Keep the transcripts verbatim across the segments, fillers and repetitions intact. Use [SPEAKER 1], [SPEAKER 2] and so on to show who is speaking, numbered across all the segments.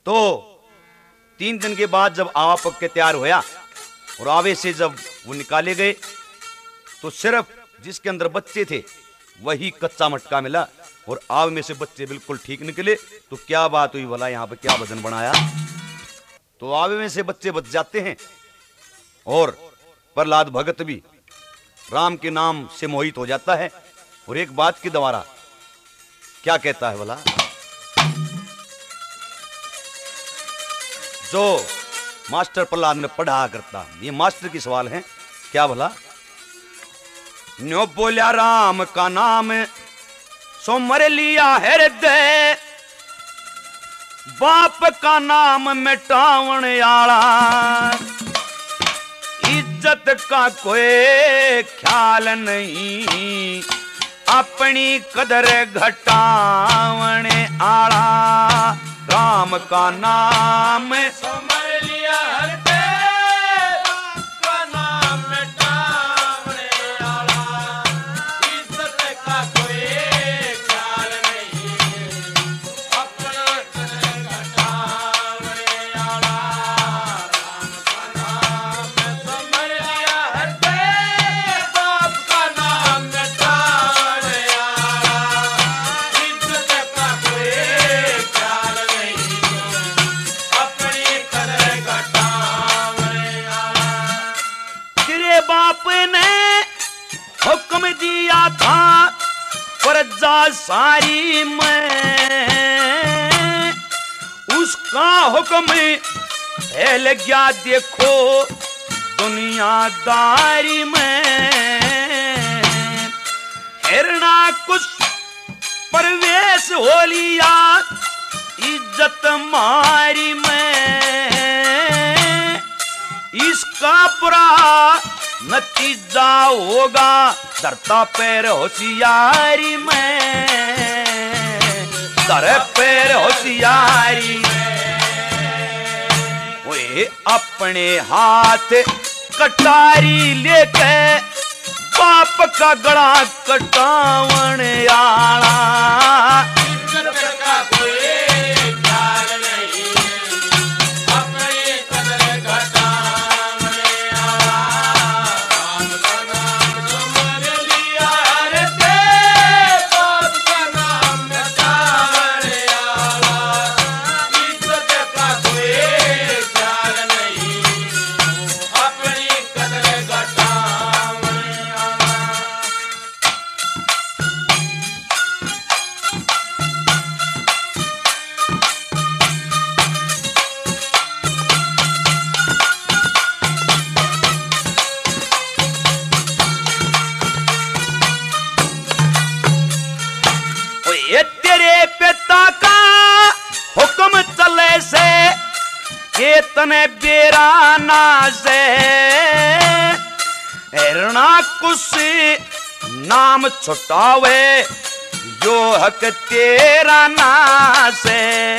[SPEAKER 1] तो तीन दिन के बाद जब आवा पक के तैयार होया और आवे से जब वो निकाले गए तो सिर्फ जिसके अंदर बच्चे थे वही कच्चा मटका मिला और आव में से बच्चे बिल्कुल ठीक निकले। तो क्या बात हुई भला, यहाँ पे क्या भजन बनाया? तो आवे में से बच्चे बच जाते हैं और प्रहलाद भगत भी राम के नाम से मोहित हो जाता है और एक बात की द्वारा क्या कहता है भला? जो मास्टर प्रहलाद ने पढ़ा करता, ये मास्टर की सवाल है, क्या भला? न्यो बोलिया राम का नाम सो मर लिया हृदय, बाप का नाम मिटावण आला, इज्जत का कोई ख्याल नहीं, अपनी कदर घटावण आला, राम का नाम सो मर लिया हृदय, बाप का नाम मिटावण आला, इज्जत का कोई ख्याल नहीं, अपनी कदर घटावण आला, राम का नाम सो मर लिया हृदय, बाप का नाम मिटावण आला, इज्जत का कोई ख्याल नहीं, अपनी कदर घटावण आला। तेरे बाप ने हुक्म दिया था प्रजा सारी में, उसका हुक्म फैल गया देखो दुनियादारी में, हिरणाकुश प्रवेश हो लिया इज्जत मारी में, इसका बुरा नतीजा होगा धरता पैर होशियारी में, धर पैर होशियारी में, वे अपने हाथ कटारी लेके बाप का गला कटावण आला, इज्जत का कोई ख्याल नहीं, अपनी कदर घटावण आला, राम का नाम सो मर लिया हृदय, बाप का नाम मिटावण आला, इज्जत का कोई ख्याल नहीं, अपनी कदर घटावण आला। ओ ये तेरे पिता का हुक्म चले से केतने बेराना से, हिरणाकुश नाम छुटावे यो हक तेरा ना से,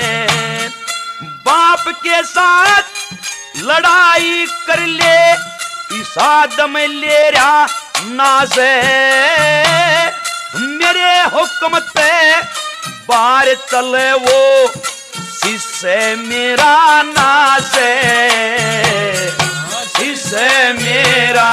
[SPEAKER 1] बाप के साथ लड़ाई कर ले इसाद में ले रहा ना से, मेरे हुक्म ते बाहर चले वो शिष्य मेरा ना से, शिष्य मेरा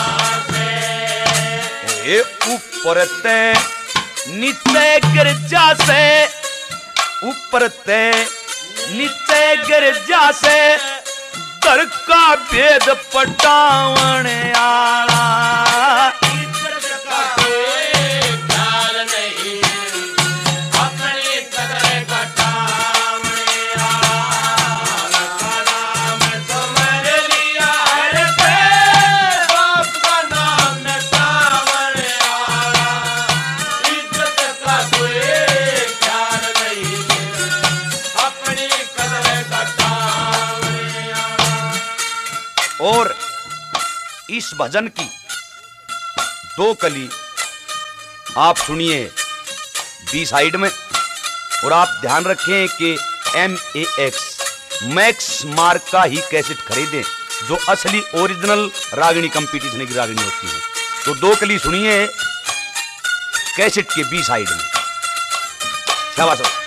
[SPEAKER 1] ये ऊपर ते नीचे गिर जा से, ऊपर ते नीचे गिर जा से, घर का भेद पटावण आला, इज्जत का कोई ख्याल नहीं, अपनी कदर घटावण आला, का नाम सो मर लिया हृदय, बाप का नाम मिटावण आला, इज्जत का कोई ख्याल नहीं, अपनी कदर घटावण आला। और इस भजन की दो कली आप सुनिए बी साइड में, और आप ध्यान रखें कि M A X max mark का ही कैसेट खरीदें, जो असली ओरिजिनल रागिणी कंपटीशन की रागिणी होती है। तो दो कली सुनिए कैसेट के बी साइड में। शाबाश।